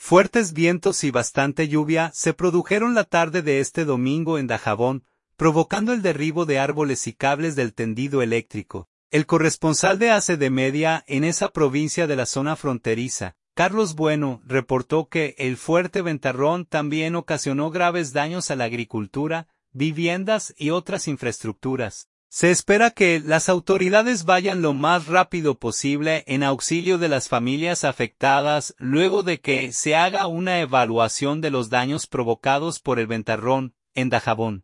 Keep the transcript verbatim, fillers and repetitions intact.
Fuertes vientos y bastante lluvia se produjeron la tarde de este domingo en Dajabón, provocando el derribo de árboles y cables del tendido eléctrico. El corresponsal de A C D Media en esa provincia de la zona fronteriza, Carlos Bueno, reportó que el fuerte ventarrón también ocasionó graves daños a la agricultura, viviendas y otras infraestructuras. Se espera que las autoridades vayan lo más rápido posible en auxilio de las familias afectadas luego de que se haga una evaluación de los daños provocados por el ventarrón en Dajabón.